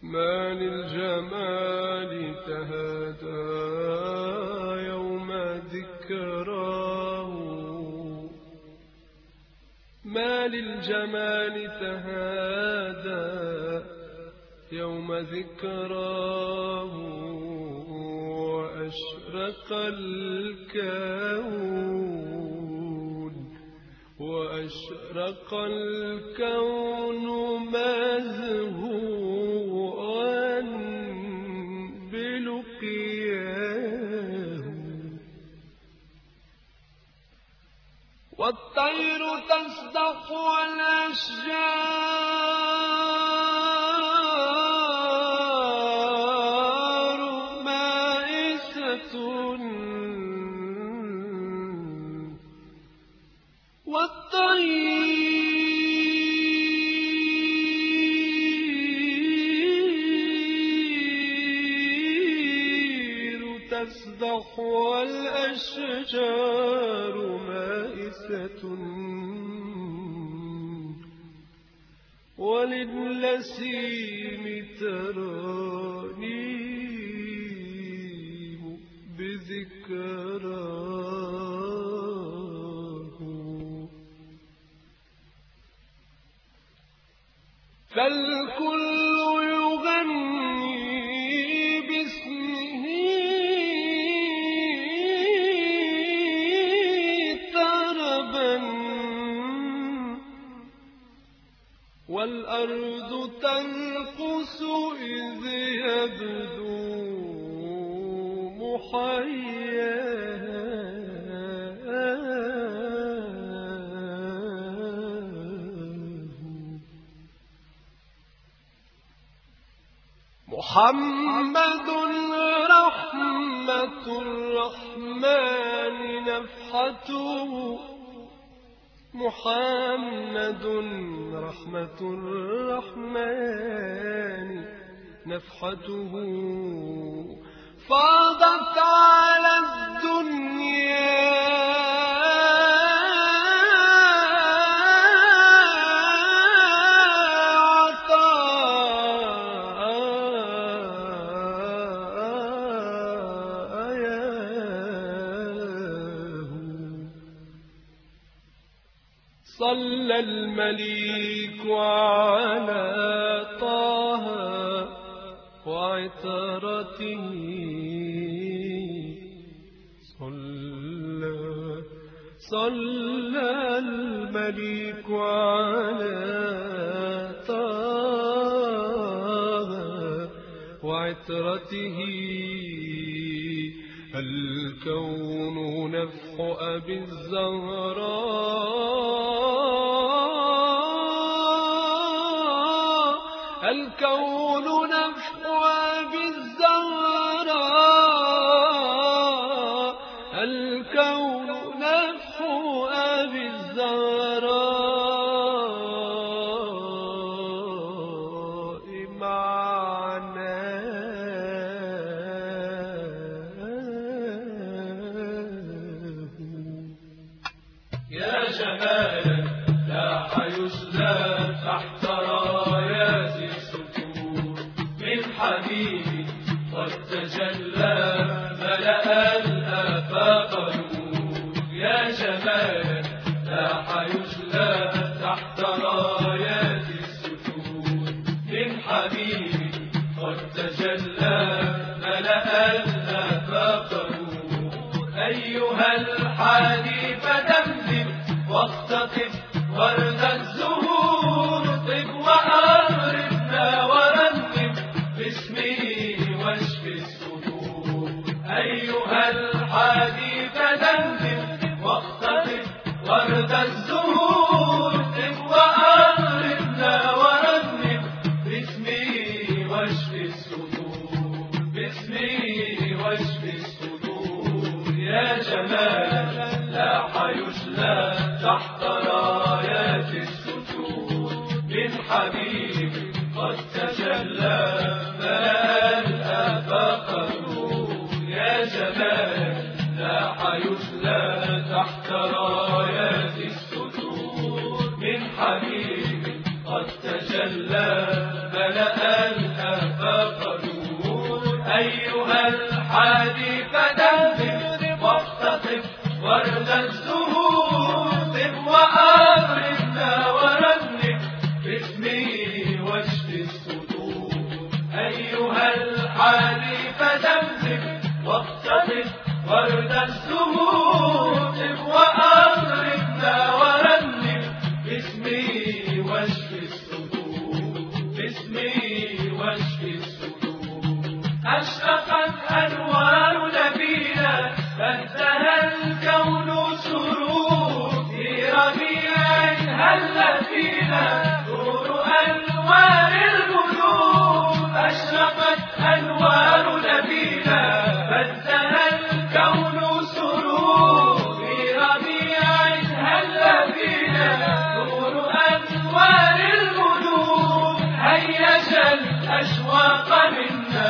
ما للجمال تهادى يوم ذكراه، ما للجمال تهادى يوم ذكراه، وأشرق الكون مزهوءا بلقياه، والطير تصدق والأشجار مائسة، تصدح والأشجار مائسة، وللنسيم ترانيم بذكراه، فالكل يغني باسمه طربا، والأرض تنقص إذ يبدو محياها، محمد رحمة الرحمن نفحته، محمد رحمة الرحمن نفحته، فاضت على الدنيا صلى المليك على طه وعطرته، صلى المليك على طه وعطرته، الكون نفح أبي الزهراء، الكون نفح أبي الزهراء، الكون نفح أبي الزهراء معنا، يا جمالا لاح يجلى تحت رايات السطور، من حبيب قد تجلى ملأ الآفاق نور، يا جمالا لاح يجلى تحت رايات السطور، من حبيب قد تجلى ملأ الآفاق نور، أيها الحادي فدمدم واختطف ورد الزهور، طب وأغربنا ورنم باسمه واشف الصدور، أيها الحادي فدمدم واختطف ورد الزهور، طب وأغربنا ورنم باسمه واشف الصدور، باسمه واشف الصدور، يا جمال لاح يجلى تحت رايات السطور، من حبيب قد تجلى ملأ الآفاق نور، يا جمال لاح يجلى تحت رايات السطور، من حبيب قد تجلى ملأ الآفاق نور أيها الحادي فدمدم واختطف ورد الزهور طب وأغربنا ورنم باسمه واشف الصدور أيها الحادي فدمدم واختطف ورد الزهور طب وأغربنا ورنم باسمه واشف الصدور باسمه واشف الصدور أشرقت أنوار نبينا فانتهى الكون سرور في ربيع هل فينا نور أنوار البدور أشرقت أنوار نبينا فانتهى الكون سرور في ربيع هل فينا نور أنوار البدور هيج الأشواق منا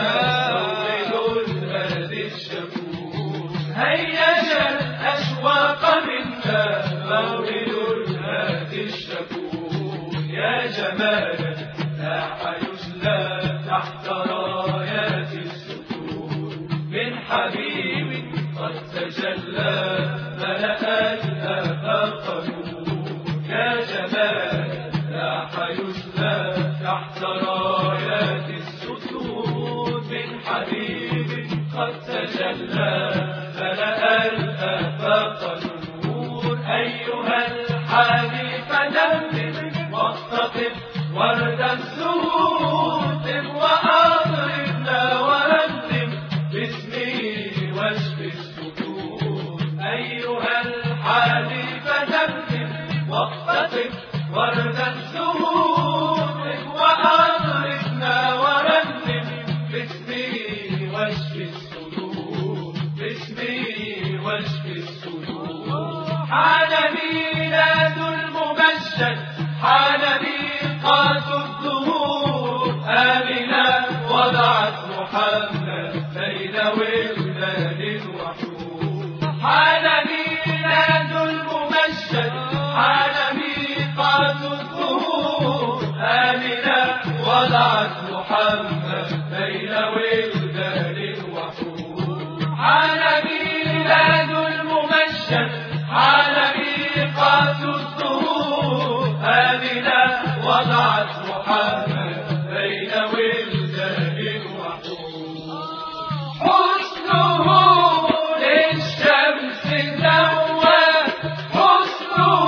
مولد الهادي الشكور هيج الأشواق منا مولد الهادي الشكور يا جمالا لاح يجلى تحت رايات السطور من حبيب قد تجلى ملأ الآفاق نور يا جمالا لاح يجلى تحت رايات السطور من حبيب قد تجلى ملأ الآفاق نور أيها الحادي فدمدم واختطف ورد الزهور طب وأضربنا ورنم باسمه واشف الصدور أيها الحادي فدمدم واختطف ورد الزهور طب وأضربنا ورنم باسمه واشف الصدور باسمه واشف الصدور حان ميلاد المبشر حان ميقات الظهور آمنة وضعت محمد بين ولدان وحور حان ميلاد المبشر حان ميقات الظهور آمنة وضعت محمد بين ولدان وحور حان ميلاد المبشر حان ميقات الظهور آمنة وضعت محمد بين ولدان وحور حسنه للشمس زوال حسنه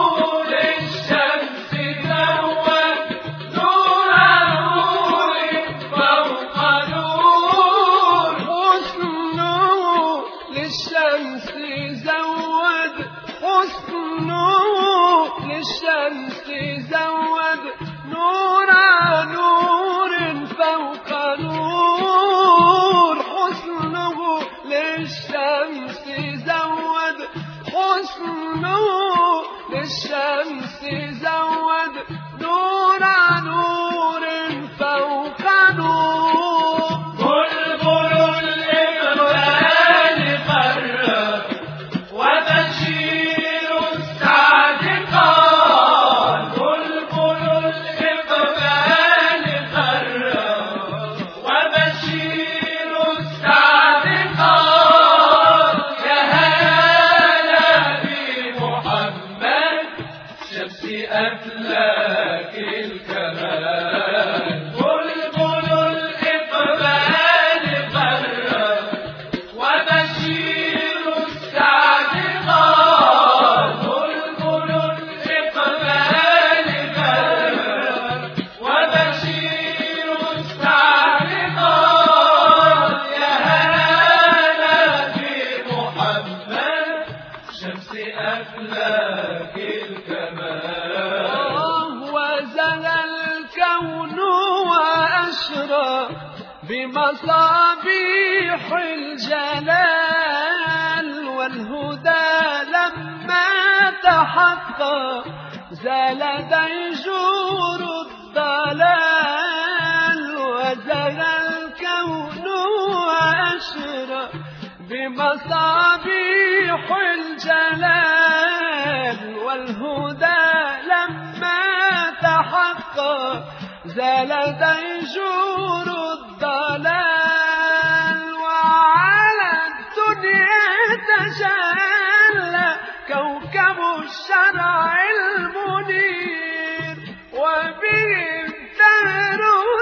للشمس زوال نور نور فوق نور حسنه للشمس زود حسنه للشمس زود نور نور فوق نور حسنه للشمس زود حسنه للشمس زود نور نور فوق نور بلبل الإقبال قرب وبشير السعد قال بلبل الإقبال قرب وبشير السعد قال يا هلا بمحمد شمس أفلاك الكمال بلبل الإقبال قرب وبشير السعد قال بلبل الإقبال قرب وبشير السعد قال يا هلا بمحمد شمس أفلاك الكمال وزل الكون وأشرق بمصابيح الجلال والهدى لما تحقق زال ديجور الضلال وزل الكون وأشرق بمصابيح الجلال والهدى لما تحقق زال ديجور الضلال وعلى الدنيا تجلى كوكب الشرع المنير وبه الدهر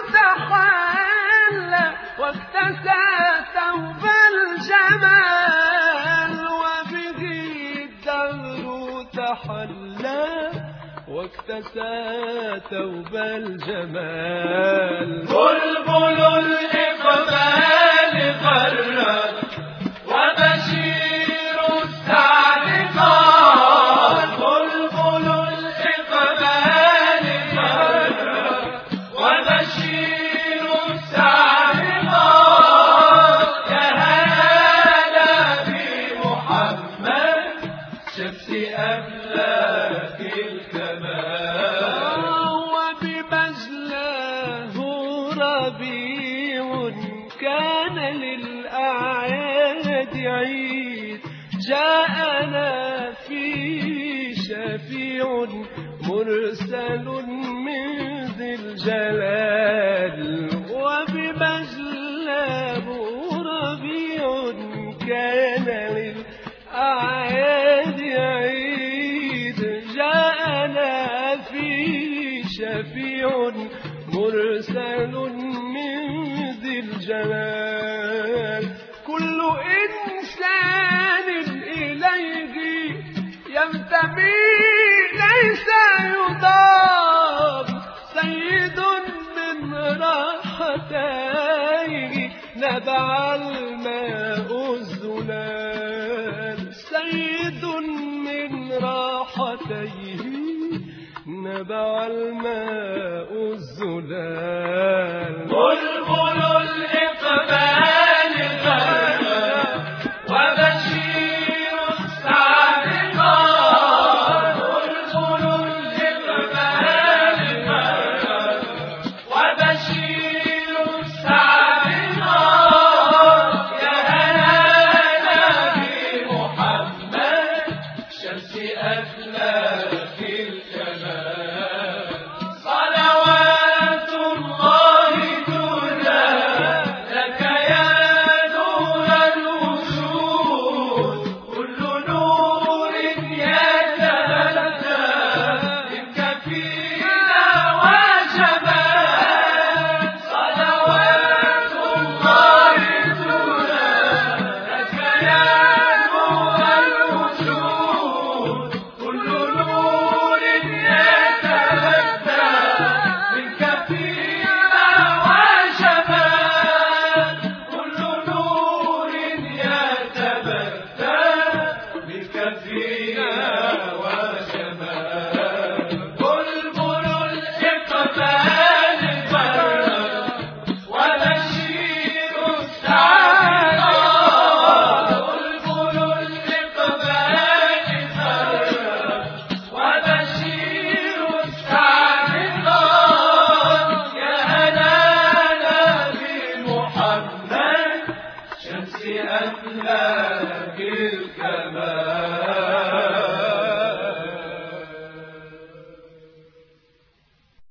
تحلى واكتسى ثوب الجمال وبه الدهر تحلى واكتسى ثوب الجمال بلبل الإقبال غرد وبشير السعد قال بلبل الإقبال غرد وبشير السعد قال يا هلا بمحمد شمس أفلاك الكمال وبمجلاه ربيع كان للأعياد عيد جاءنا فيه شفيع مرسل من ذي الجلال وبمجلاه ربيع كان للأعياد عيد جاءنا فيه شفيع مرسل من ذي الجلال كل إنسان إليه ينتمي ليس يضام سيد من راحتيه نبع الماء الزلال سيد من راحتيه نبع الماء الزلال